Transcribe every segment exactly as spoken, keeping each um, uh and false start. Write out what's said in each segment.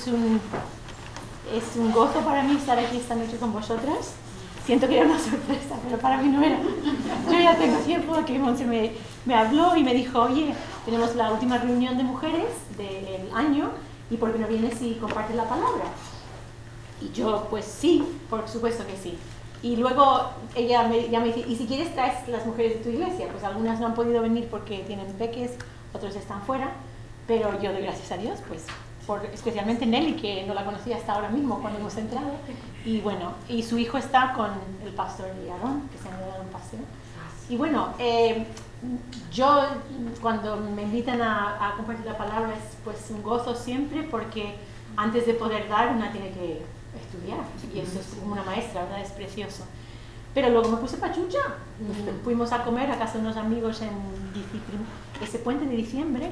un, es un gozo para mí estar aquí esta noche con vosotras. Siento que era una sorpresa, pero para mí no era. Yo ya tengo tiempo que Monse me, me habló y me dijo, oye, tenemos la última reunión de mujeres del año y ¿por qué no vienes y compartes la palabra? Y yo, pues sí, por supuesto que sí. Y luego ella me, ya me dice, y si quieres traes las mujeres de tu iglesia, pues algunas no han podido venir porque tienen peques, otros están fuera, pero yo doy gracias a Dios, pues, por, especialmente Nelly, que no la conocía hasta ahora mismo cuando hemos entrado, y bueno, y su hijo está con el pastor Aarón, que se han ido a dar un paseo. Y bueno, eh, yo cuando me invitan a, a compartir la palabra es pues un gozo siempre, porque antes de poder dar una tiene que estudiar, y eso es como una maestra, ¿verdad? Es precioso. Pero luego me puse pachucha, fuimos a comer a casa de unos amigos en ese puente de diciembre,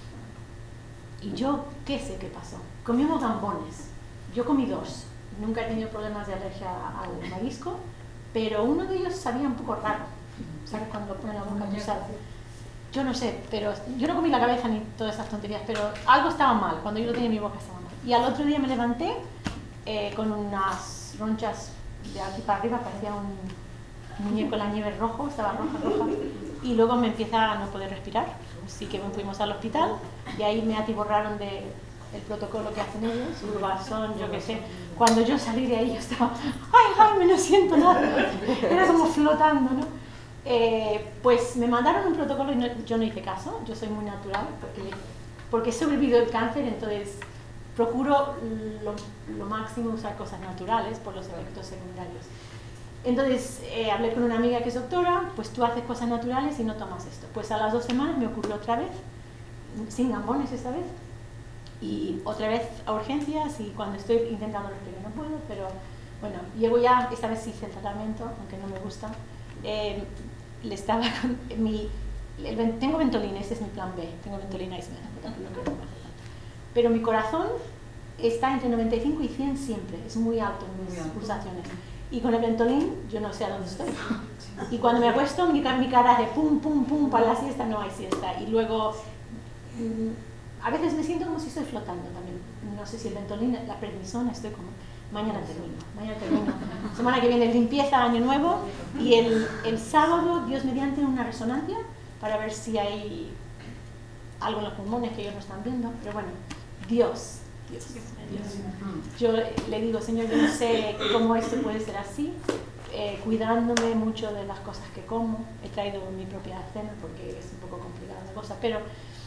y yo, ¿qué sé qué pasó? Comimos gambones, yo comí dos, nunca he tenido problemas de alergia al marisco, pero uno de ellos sabía un poco raro, ¿sabes? Cuando lo ponen en la boca, tú sabes. Yo no sé, pero yo no comí la cabeza ni todas esas tonterías, pero algo estaba mal, cuando yo lo tenía en mi boca estaba mal. Y al otro día me levanté eh, con unas ronchas de aquí para arriba, parecía un muñeco en la nieve rojo, estaba roja, roja, y luego me empieza a no poder respirar, así que fuimos al hospital y ahí me atiborraron de el protocolo que hacen ellos, Sulbazón, yo qué sé. Cuando yo salí de ahí yo estaba, ay, ay, no siento nada, era como flotando, ¿no? Eh, pues me mandaron un protocolo y no, yo no hice caso, yo soy muy natural porque, porque he sobrevivido el cáncer, entonces procuro lo, lo máximo usar cosas naturales por los efectos secundarios. Entonces eh, hablé con una amiga que es doctora, pues tú haces cosas naturales y no tomas esto. Pues a las dos semanas me ocurrió otra vez, sin gambones esta vez, y otra vez a urgencias, y cuando estoy intentando respirar no puedo, pero bueno, llego ya, esta vez hice el tratamiento, aunque no me gusta. Eh, le estaba con mi, el, tengo Ventolin, este es mi plan B, tengo Ventolin Iceman, pero mi corazón está entre noventa y cinco y cien siempre, es muy alto en mis pulsaciones, y con el Ventolin yo no sé a dónde estoy, y cuando me acuesto mi, mi cara de pum pum pum para la siesta, no hay siesta, y luego mmm, a veces me siento como si estoy flotando también, no sé si el Ventolin, la prednisona, estoy como mañana termino, mañana termino. Semana que viene limpieza, año nuevo, y el, el sábado, Dios mediante, una resonancia para ver si hay algo en los pulmones que ellos no están viendo, pero bueno, Dios, Dios, Dios. Yo le digo, Señor, yo no sé cómo esto puede ser así, eh, cuidándome mucho de las cosas que como, he traído mi propia cena porque es un poco complicada la cosa, pero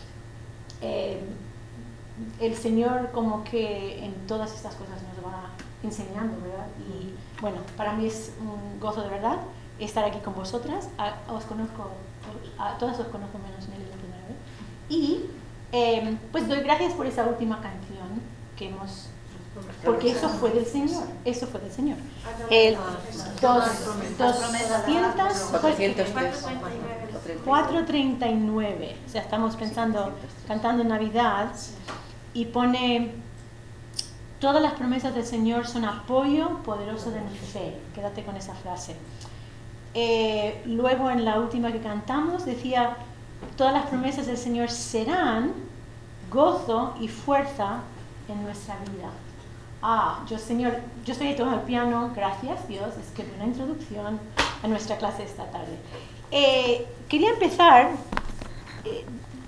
eh, el Señor como que en todas estas cosas nos va enseñando, ¿verdad? Y bueno, para mí es un gozo de verdad estar aquí con vosotras. A, os conozco, a todas os conozco menos Nelly la primera vez. Y eh, pues doy gracias por esa última canción que hemos, porque eso fue del Señor, eso fue del Señor. El cuatrocientos treinta y nueve, o sea, estamos pensando, cantando Navidad, y pone: todas las promesas del Señor son apoyo poderoso de mi fe. Quédate con esa frase. Eh, luego en la última que cantamos decía: todas las promesas del Señor serán gozo y fuerza en nuestra vida. Ah, yo Señor, yo estoy tocando el piano, gracias Dios, es que una introducción a nuestra clase esta tarde. Eh, quería empezar, eh,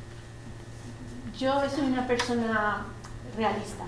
yo soy una persona realista.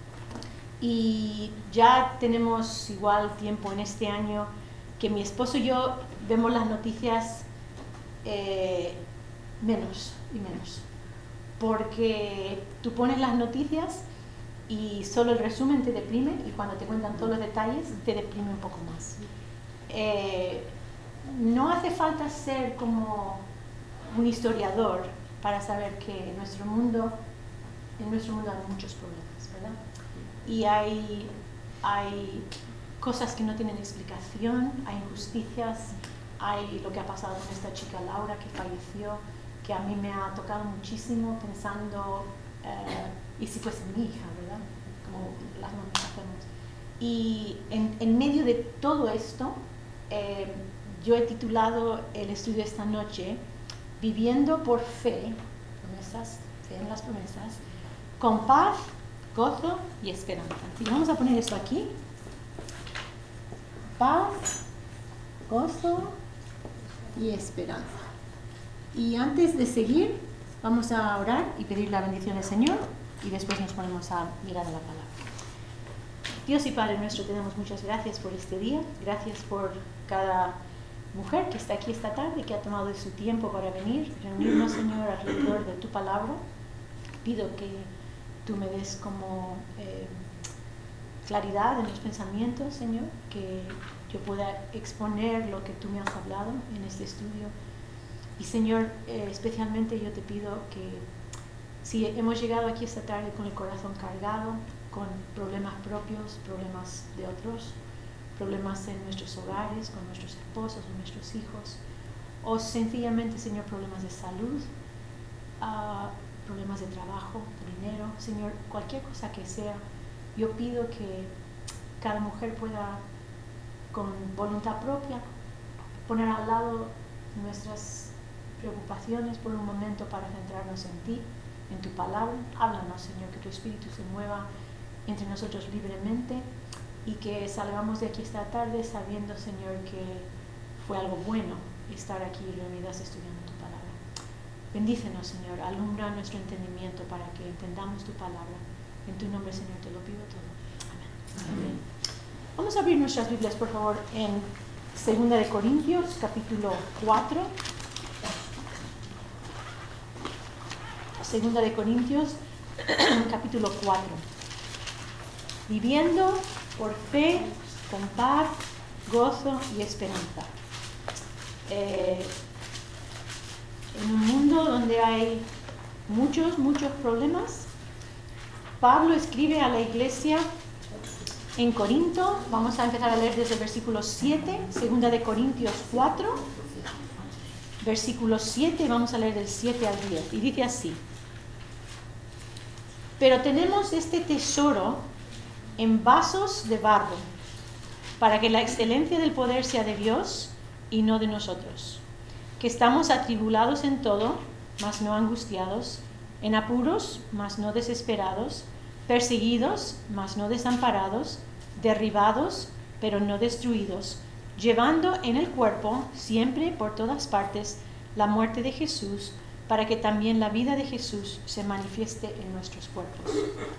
Y ya tenemos igual tiempo en este año que mi esposo y yo vemos las noticias eh, menos y menos. Porque tú pones las noticias y solo el resumen te deprime, y cuando te cuentan todos los detalles te deprime un poco más. Eh, no hace falta ser como un historiador para saber que en nuestro mundo, en nuestro mundo hay muchos problemas, ¿verdad? Y hay, hay cosas que no tienen explicación, hay injusticias, hay lo que ha pasado con esta chica Laura que falleció, que a mí me ha tocado muchísimo pensando, eh, y si fuese mi hija, ¿verdad? Como las mamás hacemos. Y en, en medio de todo esto, eh, yo he titulado el estudio esta noche Viviendo por fe, promesas, fe en las promesas, con paz, gozo y esperanza. Así que vamos a poner esto aquí. Paz, gozo y esperanza. Y antes de seguir, vamos a orar y pedir la bendición del Señor y después nos ponemos a mirar a la palabra. Dios y Padre nuestro, te damos muchas gracias por este día. Gracias por cada mujer que está aquí esta tarde, que ha tomado de su tiempo para venir, reunirnos, Señor, alrededor de tu palabra. Pido que tú me des como eh, claridad en los pensamientos, Señor, que yo pueda exponer lo que tú me has hablado en este estudio. Y, Señor, eh, especialmente yo te pido que si hemos llegado aquí esta tarde con el corazón cargado, con problemas propios, problemas de otros, problemas en nuestros hogares, con nuestros esposos o nuestros hijos, o sencillamente, Señor, problemas de salud, uh, problemas de trabajo, de dinero, Señor, cualquier cosa que sea, yo pido que cada mujer pueda, con voluntad propia, poner al lado nuestras preocupaciones por un momento para centrarnos en ti, en tu palabra. Háblanos, Señor, que tu Espíritu se mueva entre nosotros libremente y que salgamos de aquí esta tarde sabiendo, Señor, que fue algo bueno estar aquí reunidas estudiando tu palabra. Bendícenos, Señor, alumbra nuestro entendimiento para que entendamos tu palabra. En tu nombre, Señor, te lo pido todo. Amén. Amén. Vamos a abrir nuestras Biblias, por favor, en Segunda de Corintios, capítulo cuatro. Segunda de Corintios, capítulo cuatro. Viviendo por fe, con paz, gozo y esperanza. Eh, en un mundo donde hay muchos, muchos problemas, Pablo escribe a la iglesia en Corinto. Vamos a empezar a leer desde el versículo siete, Segunda de Corintios cuatro, versículo siete, y vamos a leer del siete al diez. Y dice así: pero tenemos este tesoro en vasos de barro, para que la excelencia del poder sea de Dios y no de nosotros, que estamos atribulados en todo, mas no angustiados, en apuros, mas no desesperados, perseguidos, mas no desamparados, derribados, pero no destruidos, llevando en el cuerpo, siempre por todas partes, la muerte de Jesús, para que también la vida de Jesús se manifieste en nuestros cuerpos.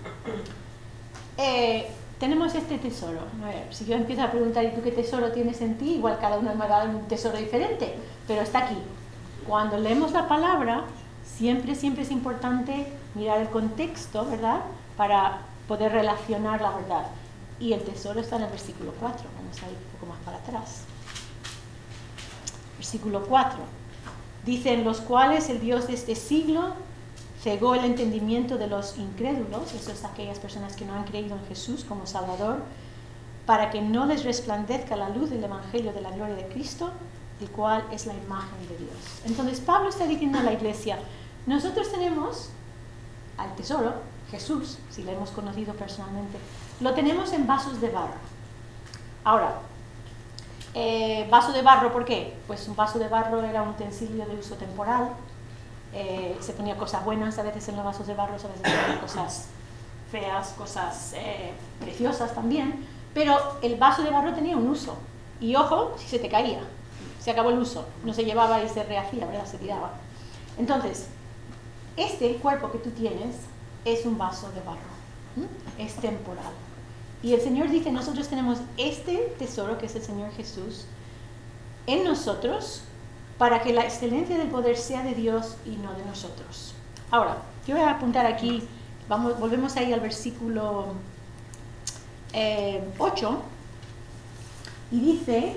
Eh, tenemos este tesoro. A ver, si yo empiezo a preguntar, ¿y tú qué tesoro tienes en ti? Igual cada uno me va a dar un tesoro diferente, pero está aquí. Cuando leemos la palabra, siempre, siempre es importante mirar el contexto, ¿verdad? Para poder relacionar la verdad. Y el tesoro está en el versículo cuatro. Vamos a ir un poco más para atrás. Versículo cuatro. Dice: en los cuales el Dios de este siglo cegó el entendimiento de los incrédulos, eso es aquellas personas que no han creído en Jesús como Salvador, para que no les resplandezca la luz del Evangelio de la gloria de Cristo, el cual es la imagen de Dios. Entonces Pablo está diciendo a la iglesia: nosotros tenemos al tesoro, Jesús, si lo hemos conocido personalmente, lo tenemos en vasos de barro. Ahora, eh, vaso de barro, ¿por qué? Pues un vaso de barro era un utensilio de uso temporal. Eh, se ponía cosas buenas a veces en los vasos de barro, a veces se ponían cosas feas, cosas eh, preciosas también, pero el vaso de barro tenía un uso. Y ojo, si se te caía, se acabó el uso, no se llevaba y se rehacía, ¿verdad? Se tiraba. Entonces, este cuerpo que tú tienes es un vaso de barro, ¿m? Es temporal. Y el Señor dice: nosotros tenemos este tesoro, que es el Señor Jesús, en nosotros, para que la excelencia del poder sea de Dios y no de nosotros. Ahora, yo voy a apuntar aquí, vamos, volvemos ahí al versículo eh, ocho, y dice: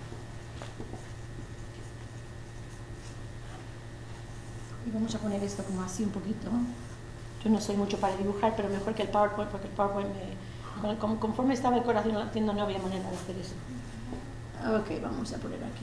y vamos a poner esto como así un poquito. Yo no soy mucho para dibujar, pero mejor que el PowerPoint, porque el PowerPoint, me, conforme estaba el corazón latiendo, no había manera de hacer eso. Ok, vamos a poner aquí.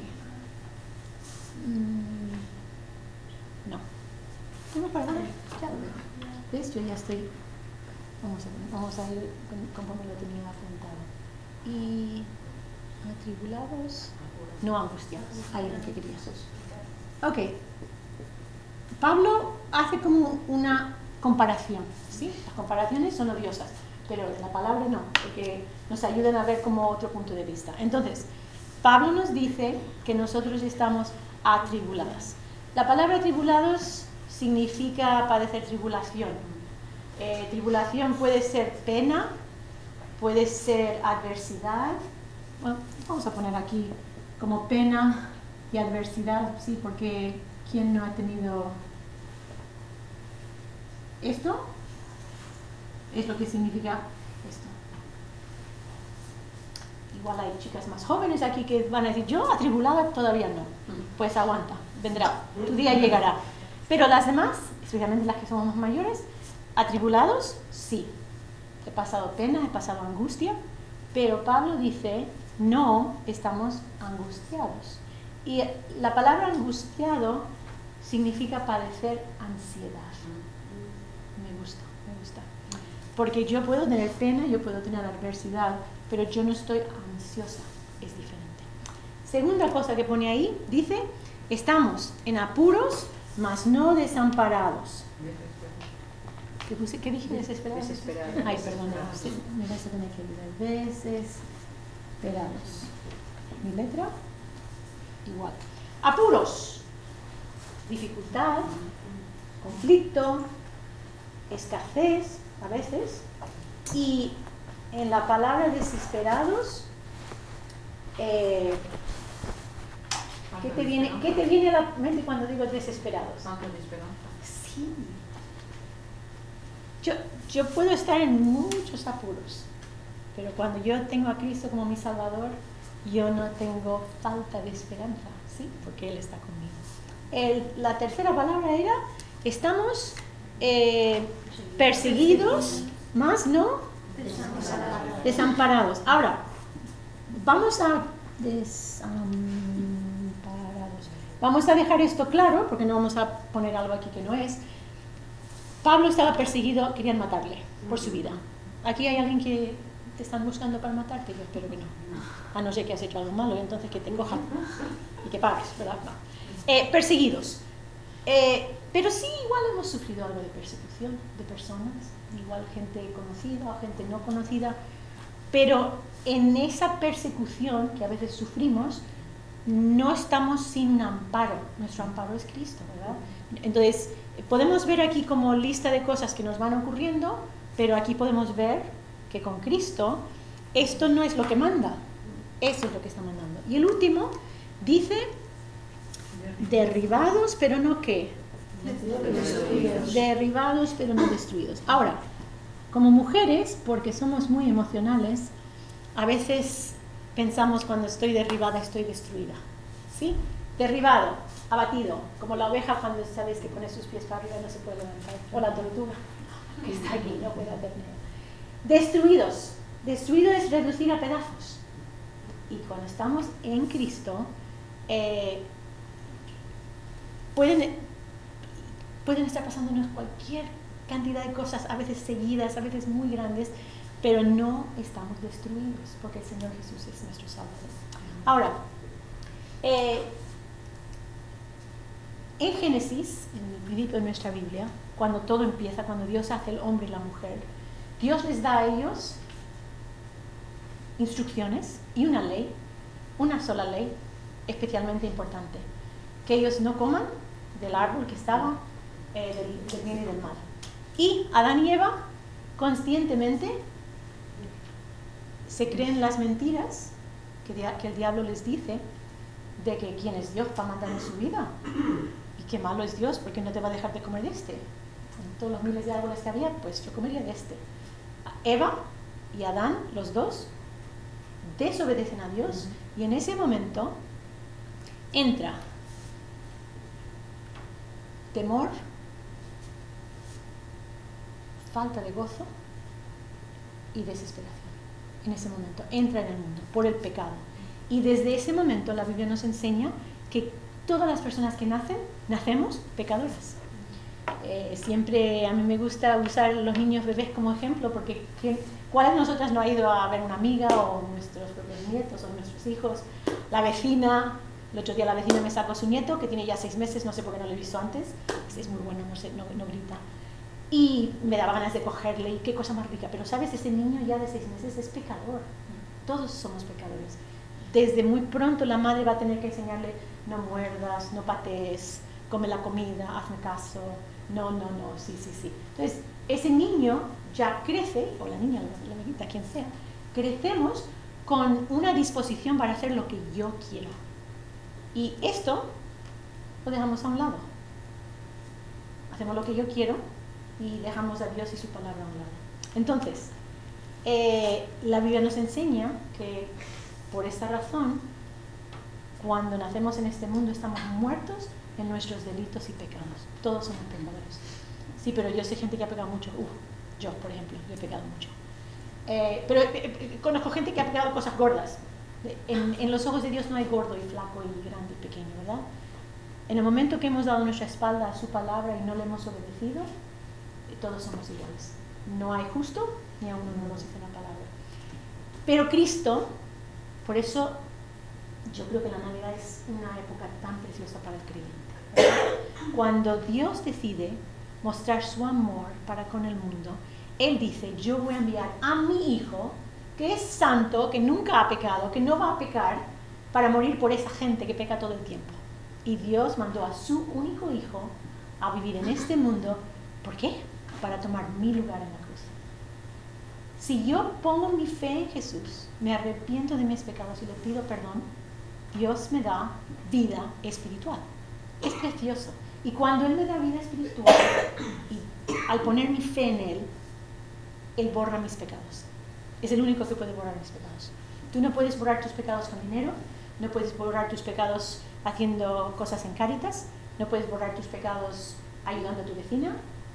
No. No, para nada. Ya. ¿Ves? Yo ya estoy. Vamos a, vamos a ir conforme lo tenía apuntado. Y atribulados, no angustiados. Ahí es lo que quería. Ok. Pablo hace como una comparación, ¿sí? Las comparaciones son odiosas, pero la palabra no, porque nos ayudan a ver como otro punto de vista. Entonces, Pablo nos dice que nosotros estamos atribuladas. La palabra atribulados significa padecer tribulación. Eh, tribulación puede ser pena, puede ser adversidad. Bueno, vamos a poner aquí como pena y adversidad, sí, porque ¿quién no ha tenido esto? Es lo que significa esto. Igual hay chicas más jóvenes aquí que van a decir, yo atribulada todavía no. Pues aguanta, vendrá, tu día llegará. Pero las demás, especialmente las que somos más mayores, atribulados, sí. He pasado pena, he pasado angustia, pero Pablo dice, no estamos angustiados. Y la palabra angustiado significa padecer ansiedad. Me gusta, me gusta. Porque yo puedo tener pena, yo puedo tener adversidad, pero yo no estoy ansiosa, es diferente. Segunda cosa que pone ahí, dice, estamos en apuros, mas no desamparados. ¿Qué, puse? ¿Qué dije? ¿Desesperados? Desesperados. Ay, perdón, sí, me vas a tener que olvidar. Desesperados. ¿Mi letra? Igual. Apuros. Dificultad, conflicto, escasez, a veces. Y en la palabra desesperados, eh, ¿qué te viene, ¿qué te viene a la mente cuando digo desesperados? Falta de esperanza. Sí. Yo, yo puedo estar en muchos apuros, pero cuando yo tengo a Cristo como mi Salvador, yo no tengo falta de esperanza, ¿sí? Porque Él está conmigo. El, la tercera palabra era, estamos eh, perseguidos, más no desamparados. desamparados. Ahora, vamos a desamparados. Vamos a dejar esto claro, porque no vamos a poner algo aquí que no es. Pablo estaba perseguido, querían matarle por su vida. ¿Aquí hay alguien que te están buscando para matarte? Yo espero que no. A no ser que has hecho algo malo y entonces que te encojan y que pagues, ¿verdad? No. Eh, perseguidos. Eh, pero sí, igual hemos sufrido algo de persecución de personas, igual gente conocida o gente no conocida, pero en esa persecución que a veces sufrimos, no estamos sin un amparo. Nuestro amparo es Cristo, ¿verdad? Entonces, podemos ver aquí como lista de cosas que nos van ocurriendo, pero aquí podemos ver que con Cristo esto no es lo que manda, eso es lo que está mandando. Y el último dice, derribados pero no ¿qué? Destruidos. Derribados pero no destruidos. Ahora, como mujeres, porque somos muy emocionales, a veces pensamos cuando estoy derribada estoy destruida, ¿sí? Derribado, abatido, como la oveja cuando sabes que pone sus pies para arriba y no se puede levantar, o la tortuga que está aquí, no puede hacer nada. Destruidos, destruido es reducir a pedazos. Y cuando estamos en Cristo, eh, pueden, pueden estar pasándonos cualquier cantidad de cosas, a veces seguidas, a veces muy grandes, pero no estamos destruidos, porque el Señor Jesús es nuestro Salvador. Ahora, eh, en Génesis, en el principio de nuestra Biblia, cuando todo empieza, cuando Dios hace el hombre y la mujer, Dios les da a ellos instrucciones y una ley, una sola ley, especialmente importante, que ellos no coman del árbol que estaba eh, del, del bien y del mal. Y Adán y Eva, conscientemente, se creen las mentiras que, que el diablo les dice de que quién es Dios para mandar en su vida. Y qué malo es Dios porque no te va a dejar de comer de este. En todos los miles de árboles que había, pues yo comería de este. Eva y Adán, los dos, desobedecen a Dios y en ese momento entra temor, falta de gozo y desesperación. En ese momento entra en el mundo por el pecado. Y desde ese momento la Biblia nos enseña que todas las personas que nacen, nacemos pecadoras. Eh, siempre a mí me gusta usar los niños bebés como ejemplo porque ¿cuál de nosotras no ha ido a ver una amiga o nuestros propios nietos o nuestros hijos? La vecina, el otro día la vecina me sacó a su nieto que tiene ya seis meses, no sé por qué no lo he visto antes, es muy bueno, no, sé, no, no grita. y me daba ganas de cogerle y qué cosa más rica. Pero sabes, ese niño ya de seis meses es pecador. Todos somos pecadores. Desde muy pronto la madre va a tener que enseñarle: no muerdas, no patees, come la comida, hazme caso, no, no, no, sí, sí, sí. Entonces, ese niño ya crece, o la niña, la amiguita, quien sea, crecemos con una disposición para hacer lo que yo quiero. Y esto lo dejamos a un lado. Hacemos lo que yo quiero y dejamos a Dios y su palabra a un lado. Entonces, eh, la Biblia nos enseña que por esta razón, cuando nacemos en este mundo, estamos muertos en nuestros delitos y pecados. Todos somos pecadores. Sí, pero yo sé gente que ha pecado mucho. Uf, yo, por ejemplo, yo he pecado mucho. Eh, pero eh, eh, conozco gente que ha pecado cosas gordas. En, en los ojos de Dios no hay gordo y flaco y grande y pequeño, ¿verdad? En el momento que hemos dado nuestra espalda a su palabra y no le hemos obedecido, eh, todos somos iguales. No hay justo, ni a uno no nos dice la palabra. Pero Cristo, por eso yo creo que la Navidad es una época tan preciosa para el creyente, ¿verdad? Cuando Dios decide mostrar su amor para con el mundo, Él dice: yo voy a enviar a mi Hijo, que es santo, que nunca ha pecado, que no va a pecar, para morir por esa gente que peca todo el tiempo. Y Dios mandó a su único Hijo a vivir en este mundo. ¿Por qué? Para tomar mi lugar en la cruz. Si yo pongo mi fe en Jesús, me arrepiento de mis pecados y le pido perdón, Dios me da vida espiritual. Es precioso. Y cuando Él me da vida espiritual, y al poner mi fe en Él, Él borra mis pecados. Es el único que puede borrar mis pecados. Tú no puedes borrar tus pecados con dinero, no puedes borrar tus pecados haciendo cosas en Cáritas, no puedes borrar tus pecados ayudando a tu vecina,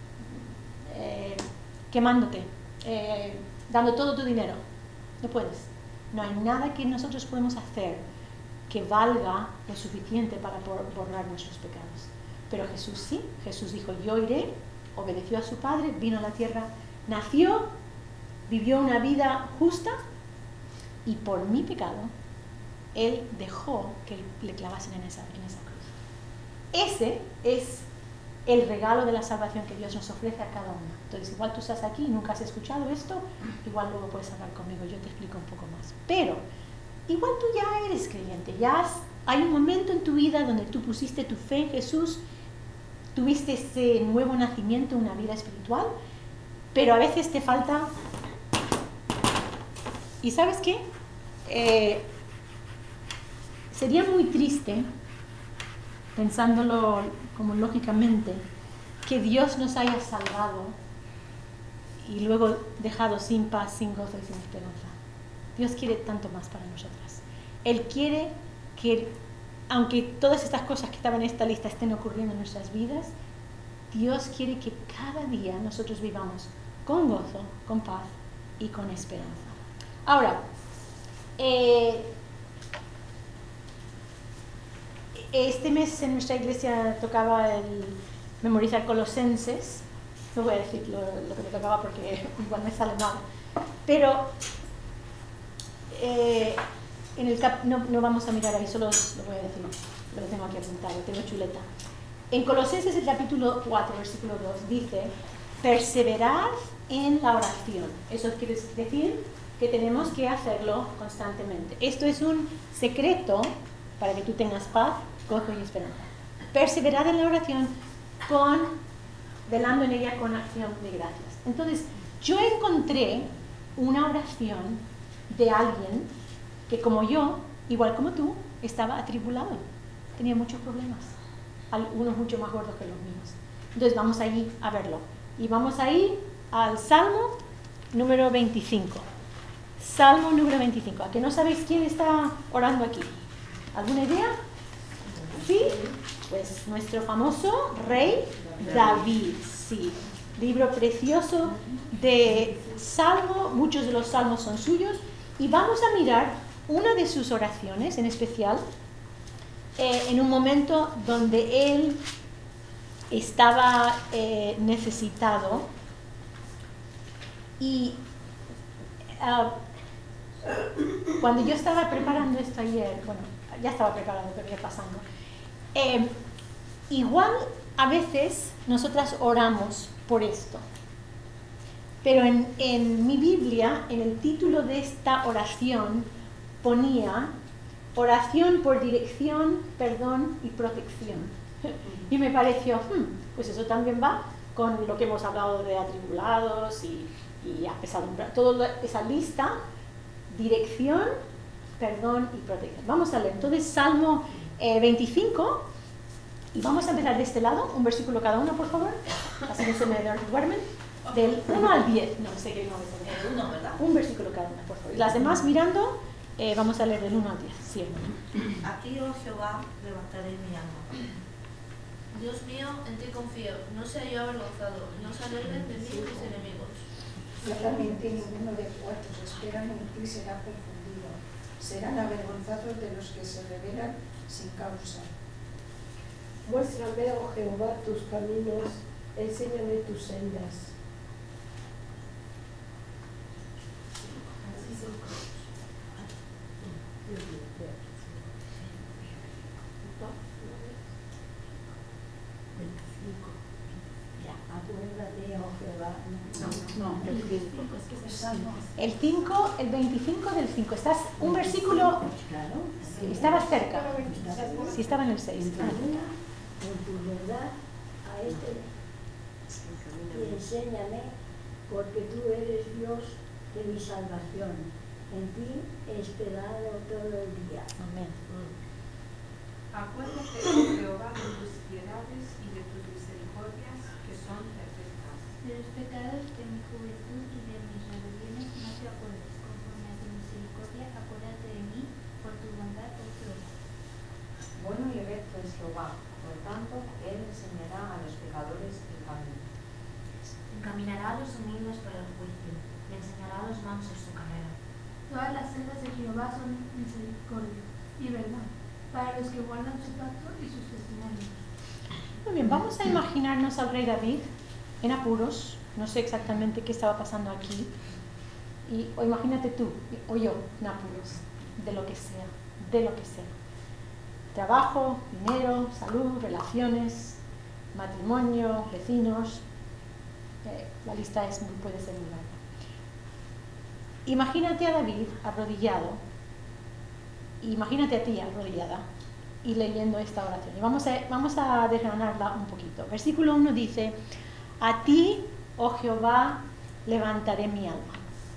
eh, quemándote, eh, dando todo tu dinero. No puedes. No hay nada que nosotros podemos hacer que valga lo suficiente para borrar nuestros pecados. Pero Jesús sí. Jesús dijo: yo iré, obedeció a su Padre, vino a la tierra, nació, vivió una vida justa, y por mi pecado Él dejó que le clavasen en esa, en esa cruz. Ese es el regalo de la salvación que Dios nos ofrece a cada uno. Entonces, igual tú estás aquí y nunca has escuchado esto, igual luego puedes hablar conmigo, yo te explico un poco más. Pero igual tú ya eres creyente, ya has, hay un momento en tu vida donde tú pusiste tu fe en Jesús, tuviste ese nuevo nacimiento, una vida espiritual, pero a veces te falta. ¿Y sabes qué? Eh, sería muy triste, pensándolo como lógicamente, que Dios nos haya salvado y luego dejado sin paz, sin gozo y sin esperanza. Dios quiere tanto más para nosotras. Él quiere que, aunque todas estas cosas que estaban en esta lista estén ocurriendo en nuestras vidas, Dios quiere que cada día nosotros vivamos con gozo, con paz y con esperanza. Ahora, eh, este mes en nuestra iglesia tocaba el memorizar Colosenses. No voy a decir lo, lo que me tocaba porque igual me sale mal. Pero eh, en el cap no, no vamos a mirar ahí, solo lo voy a decir. Lo tengo aquí apuntado, tengo chuleta. En Colosenses, el capítulo cuatro, versículo dos, dice: perseverad en la oración. Eso quiere decir que tenemos que hacerlo constantemente. Esto es un secreto para que tú tengas paz, gozo y esperanza. Perseverad en la oración, con, velando en ella con acción de gracias. Entonces, yo encontré una oración de alguien que, como yo, igual como tú, estaba atribulado. Tenía muchos problemas, algunos mucho más gordos que los míos. Entonces, vamos ahí a verlo. Y vamos ahí al Salmo número veinticinco. Salmo número veinticinco. ¿A que no sabéis quién está orando aquí? ¿Alguna idea? ¿Sí? Pues nuestro famoso rey David. Sí. Libro precioso de Salmo. Muchos de los salmos son suyos. Y vamos a mirar una de sus oraciones en especial, eh, en un momento donde él estaba eh, necesitado. Y uh, cuando yo estaba preparando esto ayer, bueno, ya estaba preparando, pero ya pasando, eh, igual a veces nosotras oramos por esto. Pero en, en mi Biblia, en el título de esta oración, ponía oración por dirección, perdón y protección. Y me pareció, hmm, pues eso también va con lo que hemos hablado de atribulados y, y apesadumbrar. Toda esa lista, dirección, perdón y protección. Vamos a leer entonces Salmo eh, veinticinco y vamos a empezar de este lado, un versículo cada uno, por favor, así que se me duermen. Del uno al diez, no sé qué no es el uno, ¿verdad? Un versículo cada uno, por favor. Y las demás mirando, eh, vamos a leer del uno al diez. Sí, a ti, oh Jehová, levantaré mi alma. Dios mío, en ti confío, no sea yo avergonzado, no se alegren de mí mis enemigos. Claramente ninguno de cuantos esperan en ti será confundido, serán avergonzados de los que se rebelan sin causa. Muéstrame, oh Jehová, tus caminos, enséñame tus sendas. Acuérdate, oh Jehová. No, no, el cinco. El cinco, el veinticinco del cinco. Estás un versículo. Sí, estabas cerca. Sí, estaba en el seis. Con tu verdad a este y enséñame, porque tú eres Dios de mi salvación. En ti he esperado todo el día. Amén. Acuérdate, oh Jehová, de tus piedades y de tus misericordias, que son perfectas. De los pecados de mi juventud y de mis rebeliones no te acuerdes. Conforme a tu misericordia, acuérdate de mí por tu bondad, oh Jehová. Bueno y recto es Jehová, por tanto, él enseñará a los pecadores el camino. Encaminará a los humildes por el juicio, y enseñará a los mansos su carrera. Todas las sendas de Jehová son misericordia y verdad, para los que guardan su pacto y sus testimonios. Muy bien, vamos a imaginarnos al rey David en apuros. No sé exactamente qué estaba pasando aquí. Y, o imagínate tú, o yo, en apuros, de lo que sea, de lo que sea. Trabajo, dinero, salud, relaciones, matrimonio, vecinos. Eh, la lista es, puede ser muy larga. Imagínate a David arrodillado, imagínate a ti arrodillada y leyendo esta oración. Y vamos a, vamos a desgranarla un poquito. Versículo uno dice, a ti, oh Jehová, levantaré mi alma.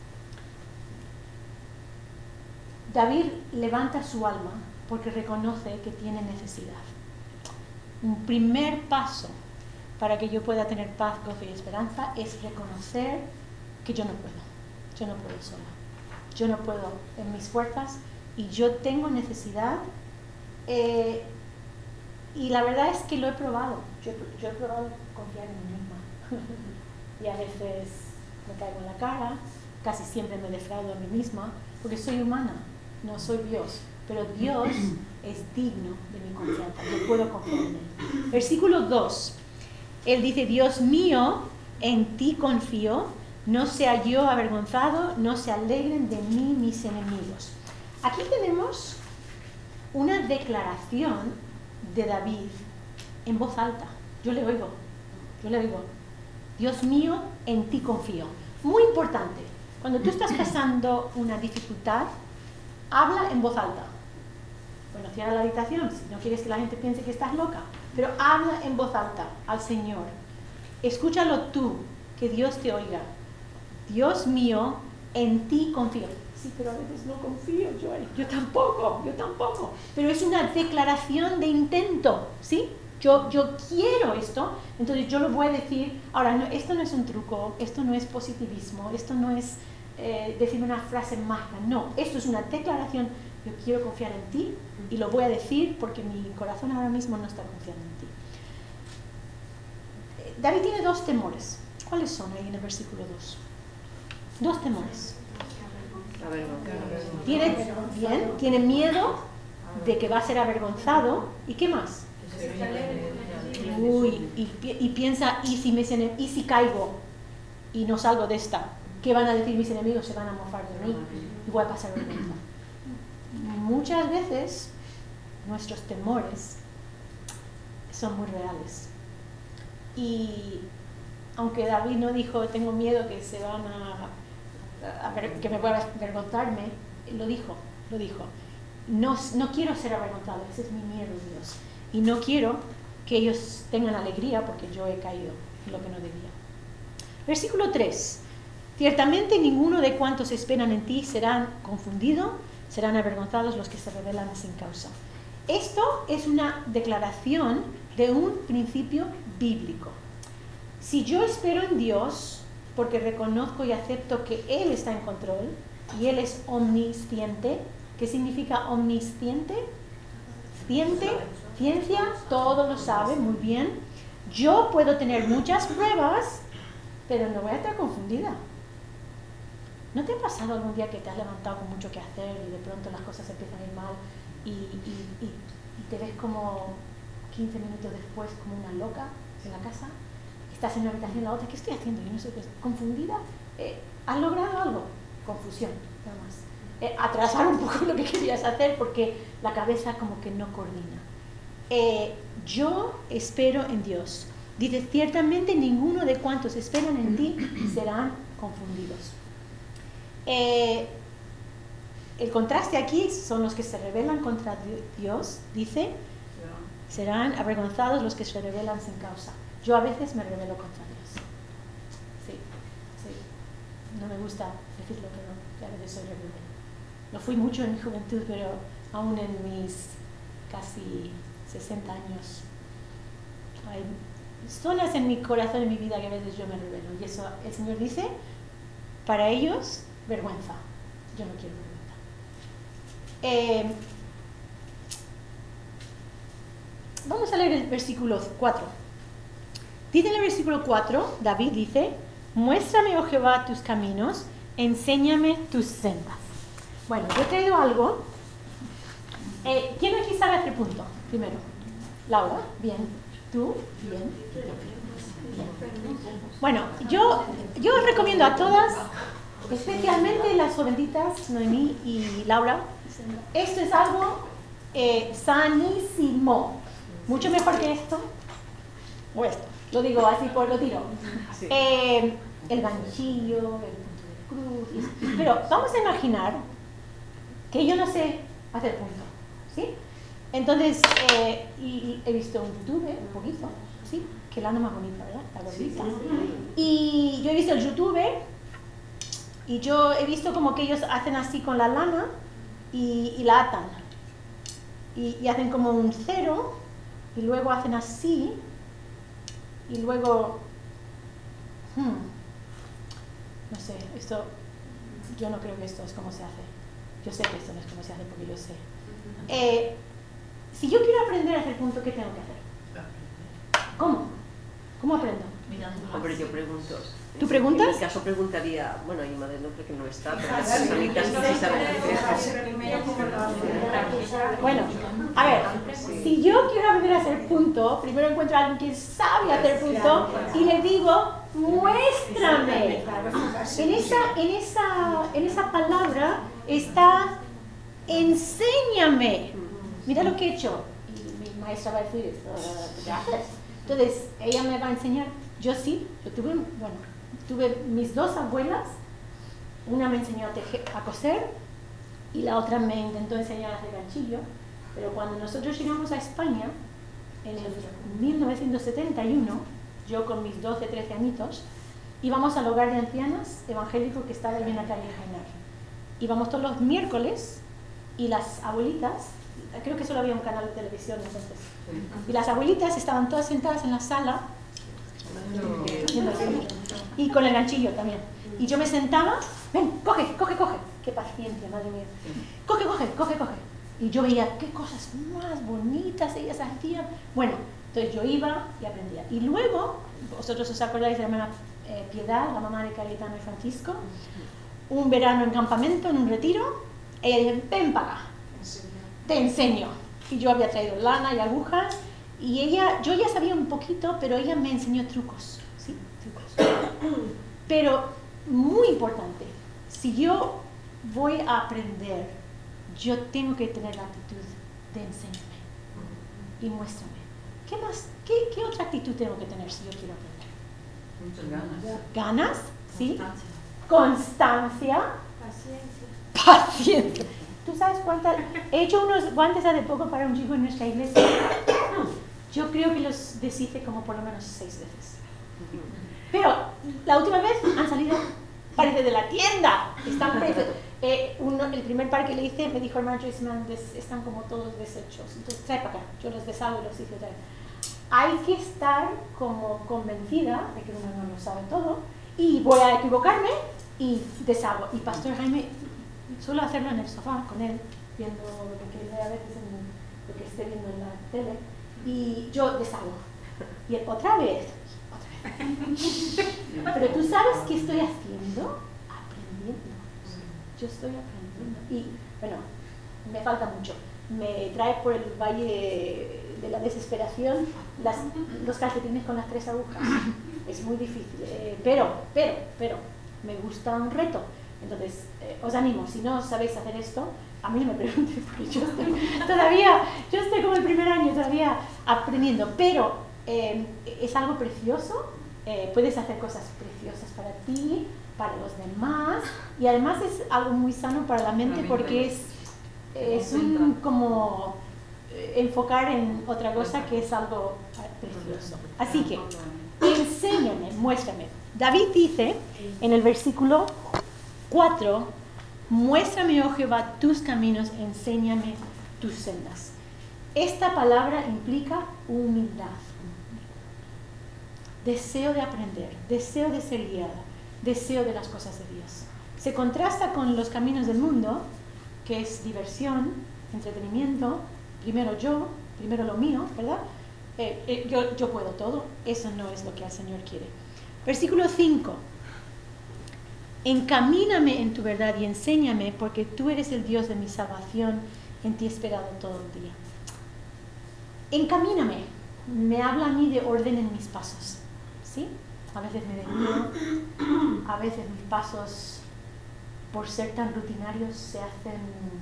David levanta su alma porque reconoce que tiene necesidad. Un primer paso para que yo pueda tener paz, gozo y esperanza es reconocer que yo no puedo. Yo no puedo sola. Yo no puedo en mis fuerzas y yo tengo necesidad. Eh, y la verdad es que lo he probado. Yo, yo he probado confiar en mí misma. Y a veces me caigo en la cara, casi siempre me defraudo a mí misma, porque soy humana, no soy Dios. Pero Dios es digno de mi confianza. Yo puedo confiar en Él. Versículo dos. Él dice, Dios mío, en ti confío. No sea yo avergonzado, no se alegren de mí mis enemigos. Aquí tenemos una declaración de David en voz alta. Yo le oigo, yo le oigo. Dios mío, en ti confío. Muy importante, cuando tú estás pasando una dificultad, habla en voz alta. Bueno, cierra la habitación si no quieres que la gente piense que estás loca, pero habla en voz alta al Señor. Escúchalo tú, que Dios te oiga. Dios mío, en ti confío. Sí, pero a veces no confío, yo, yo tampoco, yo tampoco. Pero es una declaración de intento, ¿sí? Yo, yo quiero esto, entonces yo lo voy a decir. Ahora, no, esto no es un truco, esto no es positivismo, esto no es eh, decir una frase mágica, no. Esto es una declaración, yo quiero confiar en ti y lo voy a decir porque mi corazón ahora mismo no está confiando en ti. David tiene dos temores. ¿Cuáles son ahí en el versículo dos? Dos temores. Tiene, bien, tiene miedo de que va a ser avergonzado. ¿Y qué más? Uy, y, y piensa, ¿y si, me, ¿y si caigo y no salgo de esta? ¿Qué van a decir mis enemigos? Se van a mofar de mí y voy a pasar vergüenza. Muchas veces nuestros temores son muy reales. Y aunque David no dijo, tengo miedo que se van a, a ver, que me voy a avergonzarme, lo dijo, lo dijo. No, no quiero ser avergonzado, ese es mi miedo, Dios. Y no quiero que ellos tengan alegría porque yo he caído en lo que no debía. Versículo tres. Ciertamente ninguno de cuantos esperan en ti serán confundidos, serán avergonzados los que se rebelan sin causa. Esto es una declaración de un principio bíblico. Si yo espero en Dios, porque reconozco y acepto que Él está en control, y Él es omnisciente, ¿qué significa omnisciente? Ciente, ciencia, todo lo sabe, muy bien. Yo puedo tener muchas pruebas, pero no voy a estar confundida. ¿No te ha pasado algún día que te has levantado con mucho que hacer y de pronto las cosas empiezan a ir mal y, y, y, y te ves como quince minutos después como una loca en la casa? Estás en una habitación en la otra, ¿qué estoy haciendo? Yo no sé, pues, confundida. Eh, ¿Has logrado algo? Confusión, nada más. Eh, atrasar un poco lo que querías hacer porque la cabeza como que no coordina. Eh, yo espero en Dios. Dice, ciertamente ninguno de cuantos esperan en ti serán confundidos. Eh, el contraste aquí son los que se rebelan contra Dios, dice, serán avergonzados los que se rebelan sin causa. Yo a veces me rebelo contra Dios. Sí, sí. No me gusta decirlo, pero que a veces soy rebelde. Lo fui mucho en mi juventud, pero aún en mis casi sesenta años hay zonas en mi corazón, en mi vida, que a veces yo me rebelo. Y eso el Señor dice, para ellos, vergüenza. Yo no quiero vergüenza. Eh, vamos a leer el versículo cuatro. Dice en el versículo cuatro, David dice, muéstrame, oh Jehová, tus caminos, enséñame tus sendas. Bueno, yo he traído algo. Eh, ¿Quién aquí sabe hacer punto? Primero. Laura, bien. ¿Tú? Bien. Bueno, yo, yo os recomiendo a todas, especialmente las jovencitas, Noemí y Laura, esto es algo eh, sanísimo. Mucho mejor que esto o esto. Lo digo así por lo tiro. Eh, el ganchillo, el punto de cruz. Pero vamos a imaginar que yo no sé hacer punto, ¿sí? Entonces, eh, y, y he visto un YouTube, un poquito, ¿sí? Que lana más bonita, ¿verdad? La gordita. Y yo he visto el YouTube y yo he visto como que ellos hacen así con la lana y, y la atan. Y, y hacen como un cero y luego hacen así y luego... Hmm, no sé, esto... Yo no creo que esto es como se hace. Yo sé que esto no es como se hace porque yo sé. Eh, si yo quiero aprender a hacer punto, ¿qué tengo que hacer? ¿Cómo? ¿Cómo aprendo? Hombre, yo pregunto. ¿Tú preguntas? En mi caso preguntaría, bueno, hay madre no creo que no está, pero las personitas que sí saben hacer. Bueno, a ver, si yo quiero aprender a hacer punto, primero encuentro a alguien que sabe hacer punto y le digo, muéstrame. En esa, en esa, en esa palabra está, enséñame. Mira lo que he hecho. Y mi maestra va a decir esto. Entonces, ella me va a enseñar. Yo sí, yo tuve, bueno, tuve mis dos abuelas. Una me enseñó a, tejer, a coser y la otra me intentó enseñar a hacer ganchillo. Pero cuando nosotros llegamos a España, en el mil novecientos setenta y uno, yo con mis doce, trece añitos, íbamos al hogar de ancianas evangélico que estaba ahí en la calle Jainar. Íbamos todos los miércoles y las abuelitas, creo que solo había un canal de televisión entonces, y las abuelitas estaban todas sentadas en la sala y con el ganchillo también. Y yo me sentaba, ven, coge, coge, coge. Qué paciencia, madre mía. Coge, coge, coge, coge. Y yo veía qué cosas más bonitas ellas hacían. Bueno, entonces yo iba y aprendía. Y luego, vosotros os acordáis de la hermana eh, Piedad, la mamá de Cayetano y Francisco, un verano en campamento, en un retiro, ella dijo, ven para acá, te enseño. Y yo había traído lana y agujas, y ella, yo ya sabía un poquito, pero ella me enseñó trucos, ¿sí? Trucos. Pero, muy importante, si yo voy a aprender, yo tengo que tener la actitud de enséñame y muéstrame. ¿Qué ¿Qué más? ¿Qué, qué otra actitud tengo que tener si yo quiero aprender? Muchas ganas. ¿Ganas? ¿Sí? Constancia. Constancia. Paciencia. Paciencia. ¿Tú sabes cuántas? He hecho unos guantes hace poco para un chico en nuestra iglesia. Yo creo que los deshice como por lo menos seis veces. Pero la última vez han salido, parece de la tienda. Están perfectos. Eh, uno, el primer par que le hice me dijo, hermano Joyce, están como todos deshechos. Entonces trae para acá. Yo los deshago y los hice otra vez. Hay que estar como convencida de que uno no lo sabe todo y voy a equivocarme y deshago. Y Pastor Jaime suelo hacerlo en el sofá con él, viendo lo que ve a veces en lo que esté viendo en la tele, y yo deshago. Y él, otra vez, otra vez. Pero tú sabes qué estoy haciendo, aprendiendo. Yo estoy aprendiendo. Y bueno, me falta mucho. Me trae por el valle de la desesperación las, los calcetines con las tres agujas. Es muy difícil, eh, pero, pero, pero, me gusta un reto. Entonces, eh, os animo, si no sabéis hacer esto, a mí no me preguntéis, porque yo estoy todavía, yo estoy como el primer año todavía aprendiendo, pero eh, es algo precioso, eh, puedes hacer cosas preciosas para ti, para los demás, y además es algo muy sano para la mente porque es, es un como eh, enfocar en otra cosa que es algo precioso. Así que, enséñame, muéstrame. David dice en el versículo cuatro, muéstrame, oh Jehová, tus caminos, enséñame tus sendas. Esta palabra implica humildad, deseo de aprender, deseo de ser guiada, deseo de las cosas de Dios. Se contrasta con los caminos del mundo, que es diversión, entretenimiento, primero yo, primero lo mío, ¿verdad? Eh, eh, yo, yo puedo todo. Eso no es lo que el Señor quiere. Versículo cinco. Encamíname en tu verdad y enséñame, porque tú eres el Dios de mi salvación, en ti he esperado todo el día. Encamíname, me habla a mí de orden en mis pasos, ¿sí? A veces me desvío, a veces mis pasos, por ser tan rutinarios, se hacen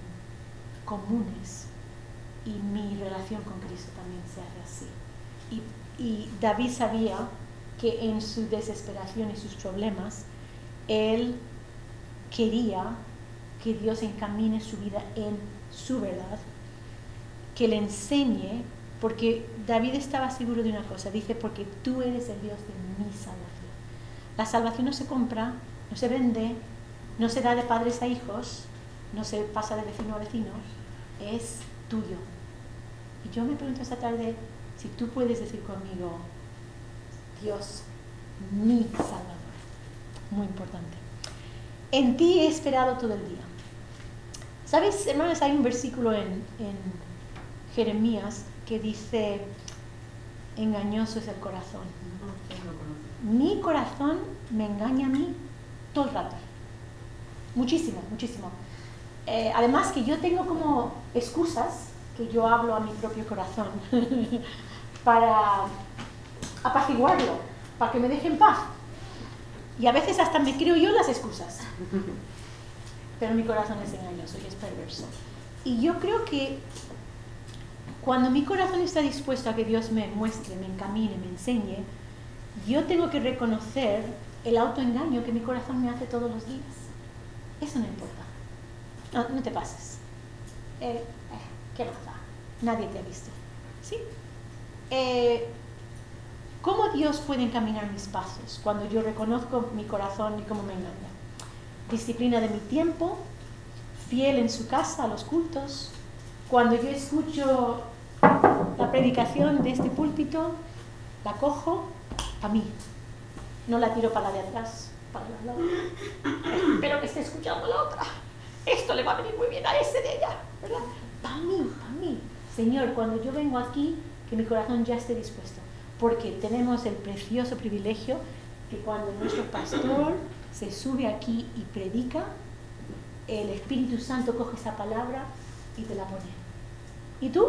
comunes, y mi relación con Cristo también se hace así. Y, y David sabía que en su desesperación y sus problemas, él quería que Dios encamine su vida en su verdad, que le enseñe, porque David estaba seguro de una cosa, dice, porque tú eres el Dios de mi salvación. La salvación no se compra, no se vende, no se da de padres a hijos, no se pasa de vecino a vecino, es tuyo. Y yo me pregunto esta tarde si tú puedes decir conmigo, Dios, mi salvador. Muy importante. En ti he esperado todo el día. ¿Sabes, hermanos? Hay un versículo en, en Jeremías que dice, engañoso es el corazón. Mi corazón me engaña a mí todo el rato. Muchísimo, muchísimo. Eh, además que yo tengo como excusas que yo hablo a mi propio corazón para apaciguarlo, para que me deje en paz. Y a veces hasta me creo yo las excusas. Pero mi corazón es engañoso y es perverso. Y yo creo que cuando mi corazón está dispuesto a que Dios me muestre, me encamine, me enseñe, yo tengo que reconocer el autoengaño que mi corazón me hace todos los días. Eso no importa. No, no te pases. Eh, eh, ¿Qué más da? Nadie te ha visto. ¿Sí? Eh, ¿Cómo Dios puede encaminar mis pasos cuando yo reconozco mi corazón y cómo me engaña? Disciplina de mi tiempo, fiel en su casa a los cultos. Cuando yo escucho la predicación de este púlpito, la cojo para mí. No la tiro para la de atrás, para la lado. Espero que esté escuchando la otra. Esto le va a venir muy bien a ese de ella, ¿verdad? Para mí, para mí. Señor, cuando yo vengo aquí, que mi corazón ya esté dispuesto. Porque tenemos el precioso privilegio que cuando nuestro pastor se sube aquí y predica, el Espíritu Santo coge esa palabra y te la pone. ¿Y tú?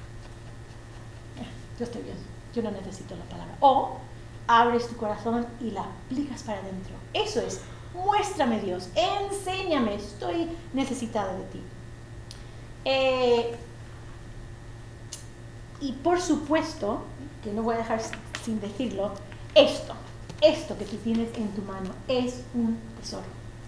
Eh, yo estoy bien, yo no necesito la palabra. O abres tu corazón y la aplicas para adentro. Eso es, muéstrame Dios, enséñame, estoy necesitada de ti. Eh, y por supuesto, que no voy a dejar sin decirlo, esto, esto que tú tienes en tu mano es un tesoro.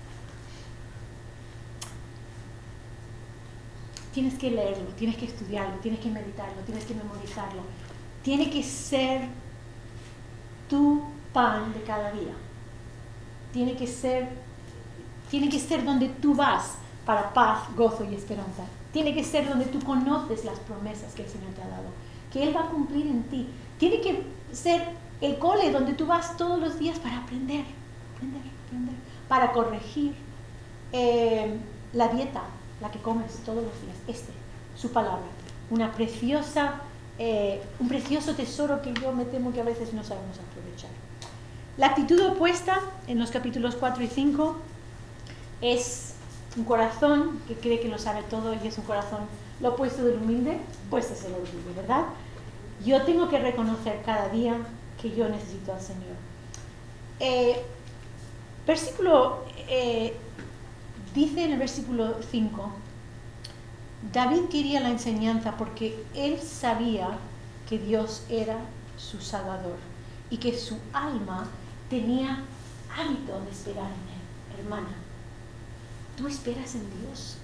Tienes que leerlo, tienes que estudiarlo, tienes que meditarlo, tienes que memorizarlo. Tiene que ser tu pan de cada día. Tiene que ser, tiene que ser donde tú vas para paz, gozo y esperanza. Tiene que ser donde tú conoces las promesas que el Señor te ha dado, que Él va a cumplir en ti. Tiene que ser el cole donde tú vas todos los días para aprender, aprender, aprender, para corregir eh, la dieta, la que comes todos los días. Este, su palabra, una preciosa, eh, un precioso tesoro que yo me temo que a veces no sabemos aprovechar. La actitud opuesta en los capítulos cuatro y cinco es un corazón que cree que lo sabe todo y es un corazón lo opuesto del humilde, pues es el orgullo, ¿verdad? Yo tengo que reconocer cada día que yo necesito al Señor. Eh, versículo, eh, dice en el versículo cinco, David quería la enseñanza porque él sabía que Dios era su Salvador y que su alma tenía hábito de esperar en Él. Hermana, ¿tú esperas en Dios?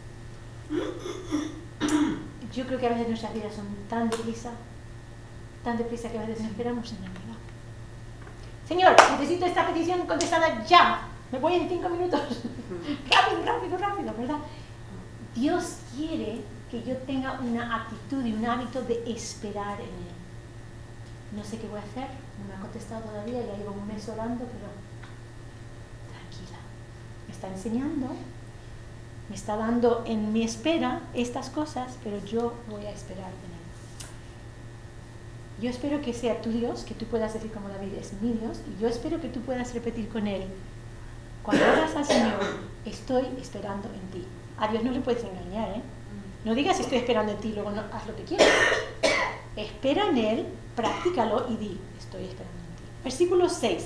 Yo creo que a veces nuestras vidas son tan deprisa, tan deprisa que a veces no esperamos en Él, ¿verdad? Señor, necesito esta petición contestada ya. Me voy en cinco minutos. Rápido, rápido, rápido, ¿verdad? Dios quiere que yo tenga una actitud y un hábito de esperar en Él. No sé qué voy a hacer, no me ha contestado todavía, ya llevo un mes orando, pero tranquila. Me está enseñando, me está dando en mi espera estas cosas, pero yo voy a esperar en Él. Yo espero que sea tu Dios, que tú puedas decir como David, es mi Dios, y yo espero que tú puedas repetir con Él, cuando oras al Señor, estoy esperando en ti. A Dios no le puedes engañar, ¿eh? No digas estoy esperando en ti, luego no, haz lo que quieras. Espera en Él, practícalo y di, estoy esperando en ti. Versículo seis.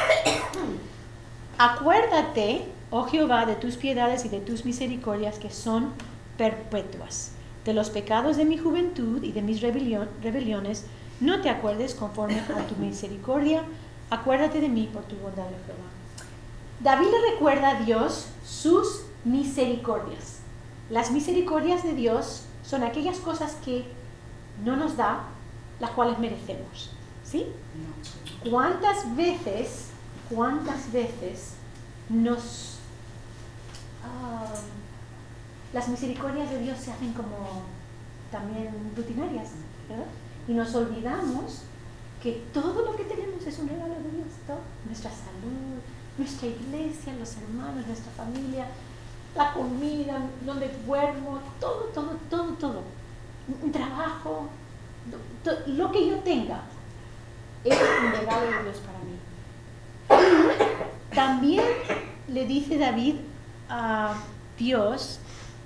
Acuérdate, oh Jehová, de tus piedades y de tus misericordias que son perpetuas. De los pecados de mi juventud y de mis rebelión, rebeliones, no te acuerdes conforme a tu misericordia. Acuérdate de mí por tu bondad, oh Jehová. David le recuerda a Dios sus misericordias. Las misericordias de Dios son aquellas cosas que no nos da, las cuales merecemos. ¿Sí? ¿Cuántas veces, cuántas veces nos... Uh, las misericordias de Dios se hacen como también rutinarias, ¿verdad? Y nos olvidamos que todo lo que tenemos es un regalo de Dios, todo. Nuestra salud, nuestra iglesia, los hermanos, nuestra familia, la comida, donde duermo, todo, todo, todo, todo. Un trabajo, todo, lo que yo tenga es un regalo de Dios para mí. También le dice David a Dios,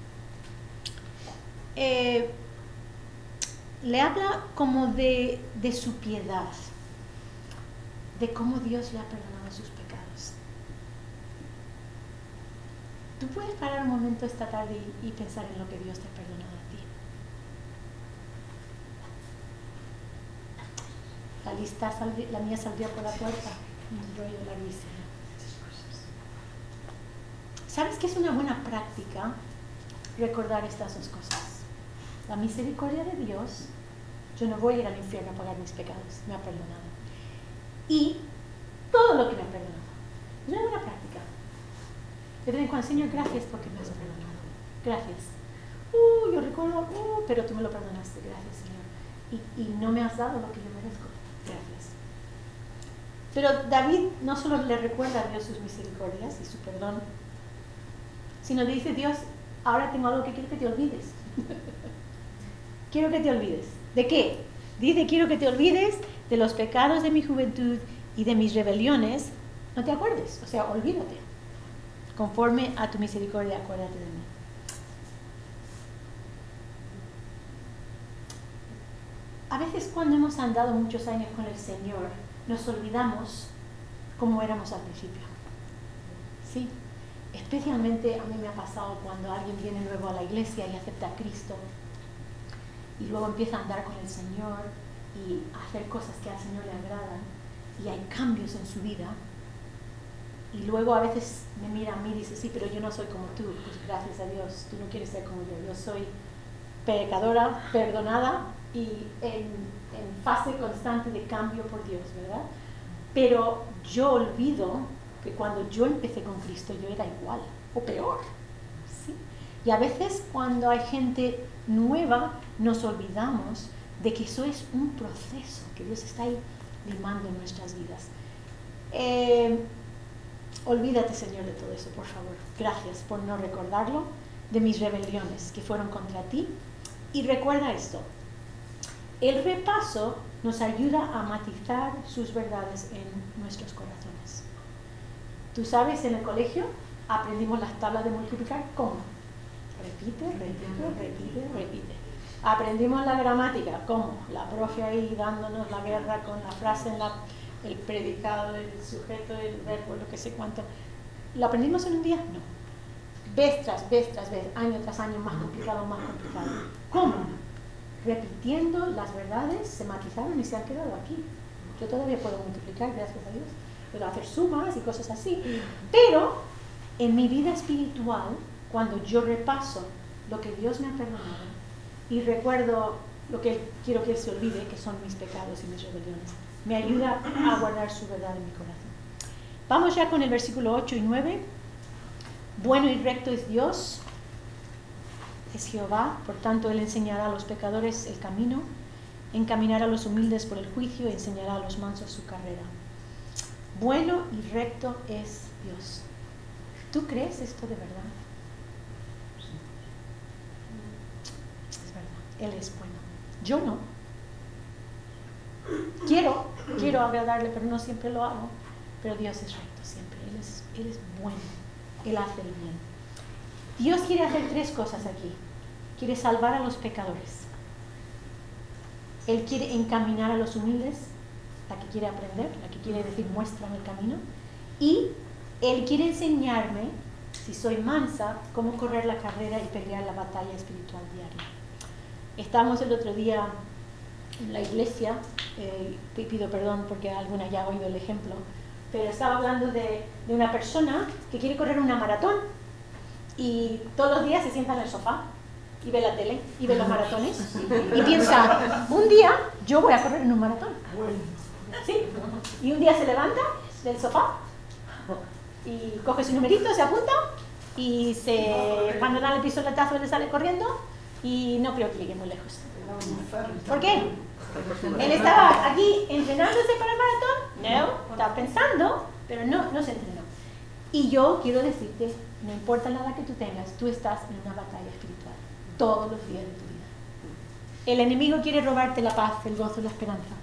eh, le habla como de, de su piedad, de cómo Dios le ha perdonado sus pecados. Tú puedes parar un momento esta tarde y, y pensar en lo que Dios te ha perdonado a ti. La lista, saldría, la mía saldría por la puerta, un rollo larguísimo. ¿Sabes qué es una buena práctica? Recordar estas dos cosas. La misericordia de Dios, yo no voy a ir al infierno a pagar mis pecados, me ha perdonado. Y todo lo que me ha perdonado. Es una buena práctica. De vez en cuando, Señor, gracias porque me has perdonado. Gracias. Uh, yo recuerdo, uh, pero tú me lo perdonaste. Gracias, Señor. Y, y no me has dado lo que yo merezco. Gracias. Pero David no solo le recuerda a Dios sus misericordias y su perdón, sino le dice, Dios, ahora tengo algo que quiero que te olvides. Quiero que te olvides. ¿De qué? Dice, quiero que te olvides de los pecados de mi juventud y de mis rebeliones. No te acuerdes, o sea, olvídate. Conforme a tu misericordia, acuérdate de mí. A veces cuando hemos andado muchos años con el Señor, nos olvidamos cómo éramos al principio. Sí, especialmente a mí me ha pasado cuando alguien viene nuevo a la iglesia y acepta a Cristo. y luego empieza a andar con el Señor y a hacer cosas que al Señor le agradan y hay cambios en su vida, y luego a veces me mira a mí y dice, sí, pero yo no soy como tú. Pues gracias a Dios, tú no quieres ser como yo. Yo soy pecadora, perdonada y en, en fase constante de cambio por Dios, ¿verdad? Pero yo olvido que cuando yo empecé con Cristo yo era igual o peor, ¿sí? Y a veces cuando hay gente nueva nos olvidamos de que eso es un proceso, que Dios está ahí limando en nuestras vidas. Eh, olvídate, Señor, de todo eso, por favor. Gracias por no recordarlo, de mis rebeliones que fueron contra ti. Y recuerda esto, el repaso nos ayuda a matizar sus verdades en nuestros corazones. Tú sabes, en el colegio aprendimos las tablas de multiplicar, ¿cómo? Repite, repite, repite, repite. Aprendimos la gramática, ¿cómo? La profe ahí dándonos la guerra con la frase, en la, el predicado, el sujeto, el verbo, lo que sé cuánto. ¿Lo aprendimos en un día? No. Vez tras vez tras vez, año tras año, más complicado, más complicado. ¿Cómo? Repitiendo las verdades, se matizaron y se han quedado aquí. Yo todavía puedo multiplicar, gracias a Dios. Puedo hacer sumas y cosas así. Pero en mi vida espiritual, cuando yo repaso lo que Dios me ha perdonado y recuerdo lo que quiero que se olvide, que son mis pecados y mis rebeliones, me ayuda a guardar su verdad en mi corazón. Vamos ya con el versículo ocho y nueve. Bueno y recto es Dios, es Jehová, por tanto Él enseñará a los pecadores el camino, encaminará a los humildes por el juicio y enseñará a los mansos su carrera. Bueno y recto es Dios. ¿Tú crees esto de verdad? Es verdad, Él es bueno. Yo no. Quiero, quiero agradarle, pero no siempre lo hago. Pero Dios es recto siempre, Él es, Él es bueno, Él hace el bien. Dios quiere hacer tres cosas aquí. Quiere salvar a los pecadores. Él quiere encaminar a los humildes, la que quiere aprender, la que quiere decir muéstrame el camino. Y Él quiere enseñarme, si soy mansa, cómo correr la carrera y pelear la batalla espiritual diaria. Estábamos el otro día en la iglesia, eh, pido perdón porque alguna ya ha oído el ejemplo, pero estaba hablando de, de una persona que quiere correr una maratón y todos los días se sienta en el sofá y ve la tele y ve los maratones y piensa, un día yo voy a correr en un maratón. ¿Sí? Y un día se levanta del sofá y coge su numerito, se apunta y se, cuando da el pistoletazo le sale corriendo y no creo que llegue muy lejos. ¿Por qué? Él estaba aquí entrenándose para el maratón, no, estaba pensando, pero no, no se entrenó. Y yo quiero decirte, no importa la edad que tú tengas, tú estás en una batalla espiritual todos los días de tu vida. El enemigo quiere robarte la paz, el gozo, la esperanza.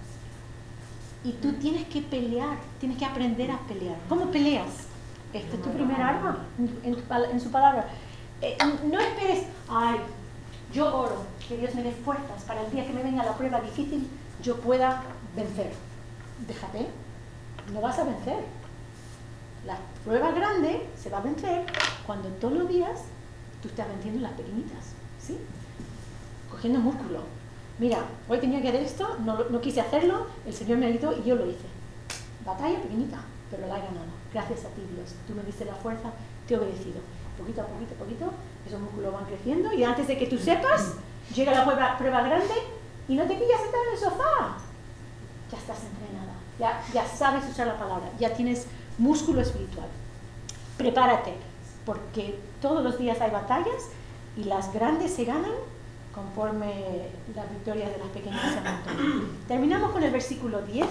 Y tú tienes que pelear, tienes que aprender a pelear. ¿Cómo peleas? Esta es tu primer arma en, tu, en su palabra. Eh, no esperes, ay, yo oro, que Dios me dé fuerzas para el día que me venga la prueba difícil, yo pueda vencer. Déjate, no vas a vencer. La prueba grande se va a vencer cuando todos los días tú estás venciendo las pequeñitas, ¿sí? Cogiendo músculo. Mira, hoy tenía que hacer esto, no, no quise hacerlo, el Señor me ayudó y yo lo hice. Batalla pequeñita, pero la he ganado. Gracias a ti, Dios. Tú me diste la fuerza, te he obedecido. Poquito a poquito, poquito, esos músculos van creciendo y antes de que tú sepas, llega la prueba, prueba grande y no te pillas sentado en el sofá. Ya estás entrenada, ya, ya sabes usar la palabra, ya tienes músculo espiritual. Prepárate, porque todos los días hay batallas y las grandes se ganan conforme las victorias de las pequeñas se amontonan. Terminamos con el versículo diez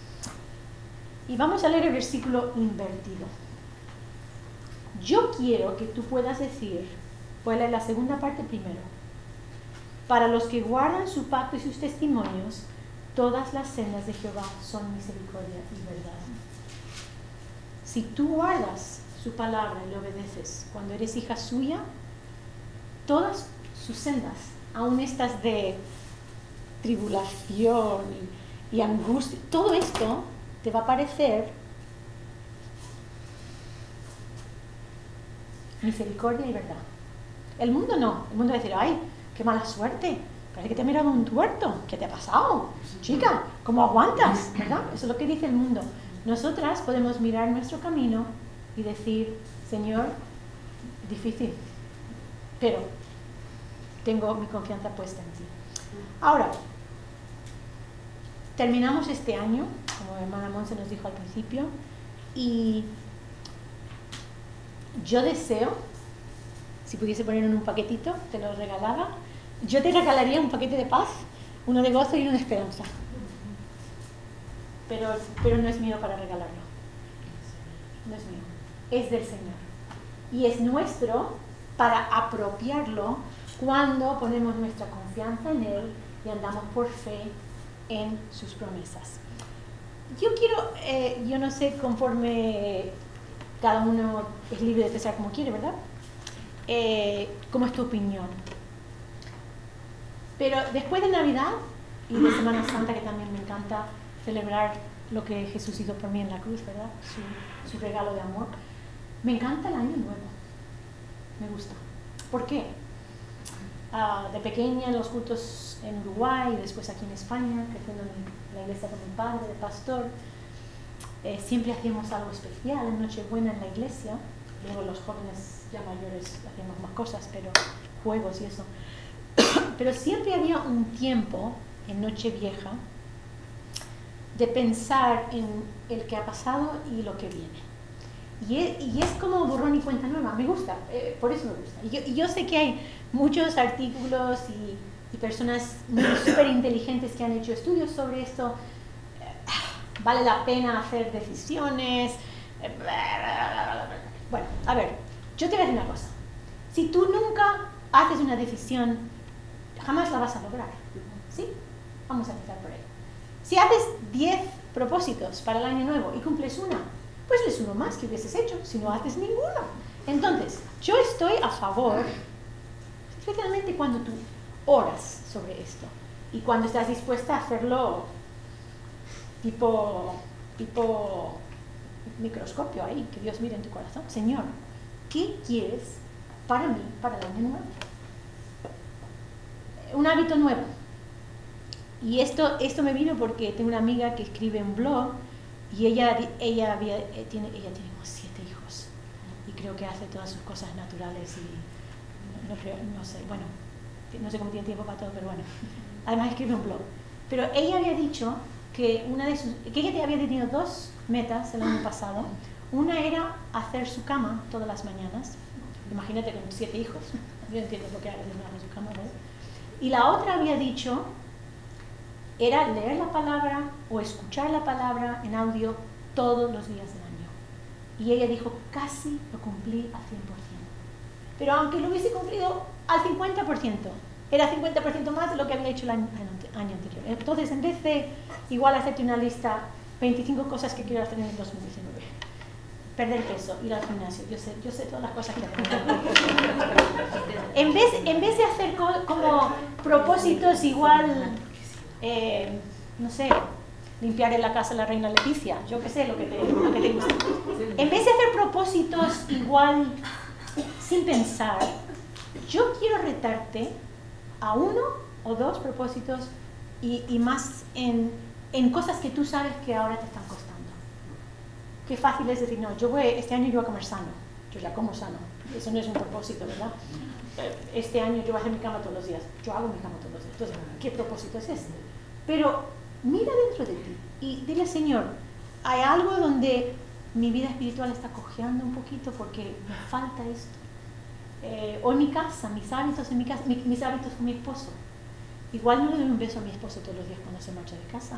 y vamos a leer el versículo invertido. Yo quiero que tú puedas decir, voy a leer la segunda parte primero. Para los que guardan su pacto y sus testimonios, todas las sendas de Jehová son misericordia y verdad. Si tú guardas su palabra y le obedeces cuando eres hija suya, todas sus sendas, aun estas de tribulación y, y angustia, todo esto te va a parecer misericordia y verdad. El mundo no, el mundo va a decir, ay, qué mala suerte, parece que te ha mirado un tuerto. ¿Qué te ha pasado? Chica, ¿cómo aguantas? ¿Verdad? Eso es lo que dice el mundo. Nosotras podemos mirar nuestro camino y decir, Señor, difícil, pero tengo mi confianza puesta en ti. Ahora, terminamos este año, como hermana Monse nos dijo al principio, y yo deseo, si pudiese ponerlo en un paquetito, te lo regalaba, yo te regalaría un paquete de paz, uno de gozo y uno de esperanza. Pero, pero no es mío para regalarlo. No es mío. Es del Señor. Y es nuestro para apropiarlo cuando ponemos nuestra confianza en Él y andamos por fe en sus promesas. Yo quiero, eh, yo no sé, conforme cada uno es libre de pensar como quiere, ¿verdad? Eh, ¿Cómo es tu opinión? Pero después de Navidad y de Semana Santa, que también me encanta celebrar lo que Jesús hizo por mí en la cruz, ¿verdad? Su, su regalo de amor. Me encanta el Año Nuevo. Me gusta. ¿Por qué? Uh, de pequeña en los cultos en Uruguay y después aquí en España, creciendo en la iglesia con mi padre, de pastor, eh, siempre hacíamos algo especial en Nochebuena en la iglesia. Luego los jóvenes ya mayores hacíamos más cosas, pero juegos y eso. Pero siempre había un tiempo en Nochevieja de pensar en el que ha pasado y lo que viene. Y es, y es como borrón y cuenta nueva. Me gusta, eh, por eso me gusta. Y yo, y yo sé que hay muchos artículos y, y personas súper inteligentes que han hecho estudios sobre esto. Eh, vale la pena hacer decisiones. Eh, bueno, a ver, yo te voy a decir una cosa. Si tú nunca haces una decisión, jamás la vas a lograr. ¿Sí? Vamos a empezar por ahí. Si haces diez propósitos para el año nuevo y cumples una, pues es uno más que hubieses hecho si no haces ninguno. Entonces, yo estoy a favor, especialmente cuando tú oras sobre esto y cuando estás dispuesta a hacerlo tipo, tipo microscopio ahí, que Dios mire en tu corazón. Señor, ¿qué quieres para mí, para el año nuevo? Un hábito nuevo. Y esto, esto me vino porque tengo una amiga que escribe un blog y ella, ella, había, tiene, ella tiene como siete hijos y creo que hace todas sus cosas naturales y no, no, no sé, bueno, no sé cómo tiene tiempo para todo, pero bueno, además escribe un blog. Pero ella había dicho que, una de sus, que ella había tenido dos metas el año pasado. Una era hacer su cama todas las mañanas. Imagínate con siete hijos, yo entiendo por qué alguien no hace su cama, ¿ves? Y la otra había dicho era leer la palabra o escuchar la palabra en audio todos los días del año. Y ella dijo, casi lo cumplí al cien por ciento. Pero aunque lo hubiese cumplido al cincuenta por ciento, era cincuenta por ciento más de lo que había hecho el año, año anterior. Entonces, en vez de igual hacerte una lista, veinticinco cosas que quiero hacer en el dos mil diecinueve, perder peso, ir al gimnasio, yo sé, yo sé todas las cosas que hago. En vez, en vez de hacer co como propósitos igual... Eh, no sé, limpiar en la casa de la reina Leticia, yo qué sé, lo que te, lo que te gusta. En vez de hacer propósitos igual sin pensar, yo quiero retarte a uno o dos propósitos y, y más en, en cosas que tú sabes que ahora te están costando. Qué fácil es decir, no, yo voy, este año yo voy a comer sano, yo ya como sano, eso no es un propósito, ¿verdad? Este año yo voy a hacer mi cama todos los días, yo hago mi cama todos los días, entonces, ¿qué propósito es este? Pero mira dentro de ti y dile, Señor, hay algo donde mi vida espiritual está cojeando un poquito porque me falta esto. Eh, o en mi casa, mis hábitos en mi casa, mi, mis hábitos con mi esposo. Igual no le doy un beso a mi esposo todos los días cuando se marcha de casa.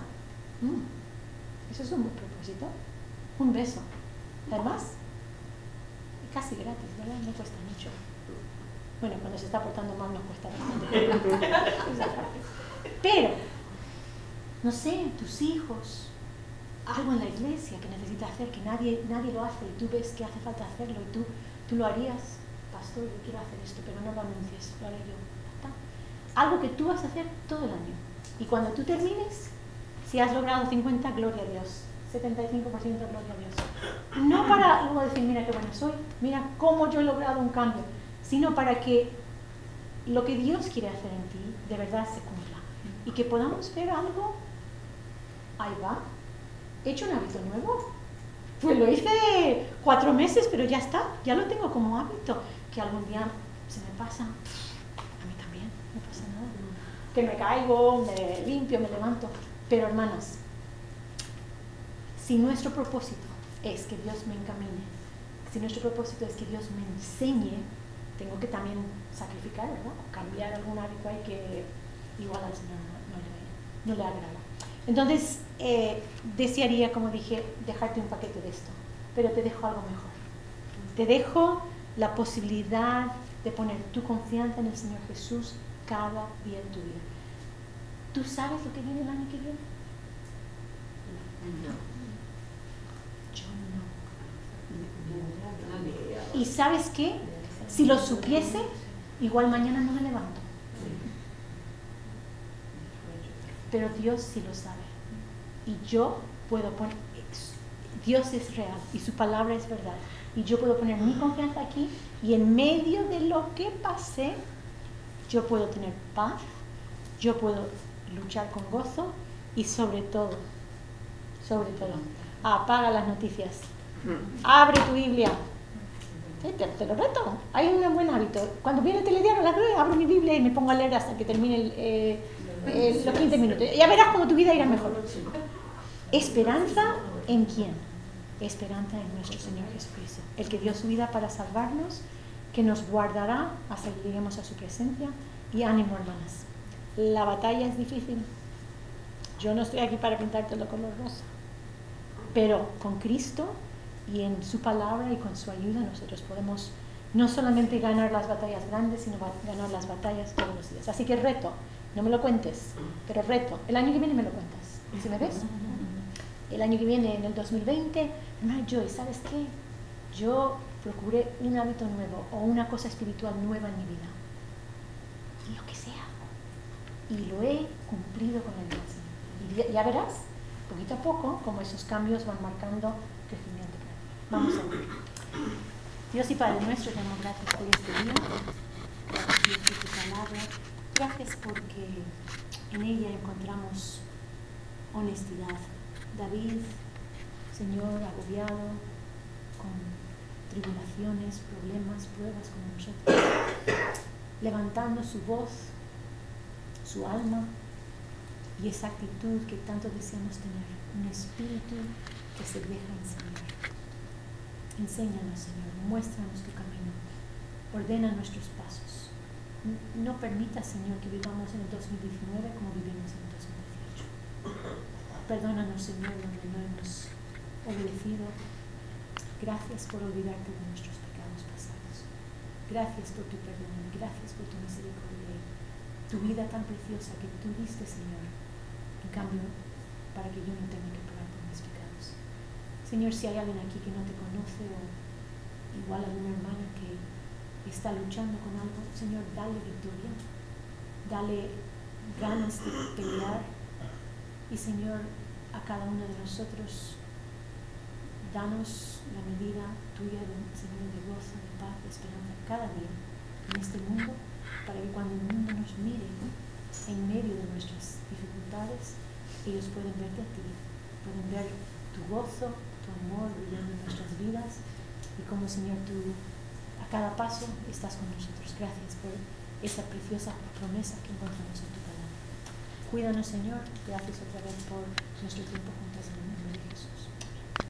Mm. Eso es un buen propósito. Un beso. Además, casi gratis, ¿verdad? No cuesta mucho. Bueno, cuando se está portando mal nos cuesta bastante. Pero, no sé, tus hijos, algo en la iglesia que necesitas hacer, que nadie, nadie lo hace y tú ves que hace falta hacerlo y tú, tú lo harías, pastor, yo quiero hacer esto, pero no lo anuncies, lo haré yo. ¿Está? Algo que tú vas a hacer todo el año. Y cuando tú termines, si has logrado cincuenta, gloria a Dios. setenta y cinco por ciento gloria a Dios. No para luego decir, mira qué buena soy, mira cómo yo he logrado un cambio, sino para que lo que Dios quiere hacer en ti de verdad se cumpla y que podamos ver algo. Ahí va, he hecho un hábito nuevo, pues lo hice cuatro meses pero ya está, ya lo tengo como hábito, que algún día se me pasa, a mí también no pasa nada, que me caigo, me limpio, me levanto, pero hermanas, si nuestro propósito es que Dios me encamine, si nuestro propósito es que Dios me enseñe, tengo que también sacrificar, ¿verdad? O cambiar algún hábito ahí que igual al Señor no, no, le, no le agrada. Entonces, eh, desearía, como dije, dejarte un paquete de esto, pero te dejo algo mejor. Te dejo la posibilidad de poner tu confianza en el Señor Jesús cada día de tu vida. ¿Tú sabes lo que viene el año que viene? No. Yo no. ¿Y sabes qué? Si lo supiese, igual mañana no me levanto. Pero Dios sí lo sabe. Y yo puedo poner, Dios es real y su palabra es verdad. Y yo puedo poner mi confianza aquí y en medio de lo que pase, yo puedo tener paz, yo puedo luchar con gozo y sobre todo, sobre todo, apaga las noticias. Abre tu Biblia. Te, te lo reto. Hay un buen hábito. Cuando viene el telediario a las nueve, abro mi Biblia y me pongo a leer hasta que termine el, eh, eh, los quince minutos. Ya verás cómo tu vida irá mejor. ¿Esperanza en quién? Esperanza en nuestro Señor Jesucristo, el que dio su vida para salvarnos, que nos guardará hasta que lleguemos a su presencia. Y ánimo, hermanas. La batalla es difícil. Yo no estoy aquí para pintártelo color rosa, pero con Cristo y en su palabra y con su ayuda nosotros podemos no solamente ganar las batallas grandes, sino ganar las batallas todos los días. Así que reto, no me lo cuentes, pero reto, el año que viene me lo cuentas. ¿Sí me ves? El año que viene, en el dos mil veinte, hermana Joy, ¿sabes qué? Yo procuré un hábito nuevo o una cosa espiritual nueva en mi vida. Y lo que sea. Y lo he cumplido con el Señor. Y ya verás, poquito a poco, como esos cambios van marcando crecimiento. Vamos a ver. Dios y Padre nuestro, te damos gracias por este día. Gracias, Dios, por tu palabra. Gracias porque en ella encontramos honestidad. David, Señor, agobiado, con tribulaciones, problemas, pruebas como nosotros, levantando su voz, su alma y esa actitud que tanto deseamos tener, un espíritu que se deja enseñar. Enséñanos, Señor, muéstranos tu camino, ordena nuestros pasos. No permita, Señor, que vivamos en el dos mil diecinueve como vivimos en el dos mil dieciocho. Perdónanos, Señor, donde no hemos obedecido. Gracias por olvidarte de nuestros pecados pasados. Gracias por tu perdón, gracias por tu misericordia y tu vida tan preciosa que tú diste, Señor, en cambio, para que yo no tenga que pagar por mis pecados. Señor, si hay alguien aquí que no te conoce o igual alguna hermana que está luchando con algo, Señor, dale victoria, dale ganas de pelear y, Señor, a cada uno de nosotros danos la medida tuya, de, Señor, de gozo, de paz, de esperanza cada día en este mundo, para que cuando el mundo nos mire en medio de nuestras dificultades, ellos pueden verte a ti, pueden ver tu gozo, tu amor brillando en nuestras vidas y como, Señor, tú a cada paso estás con nosotros. Gracias por esa preciosa promesa que encontramos en tu palabra. Cuídanos, Señor. Gracias otra vez por nuestro tiempo juntos en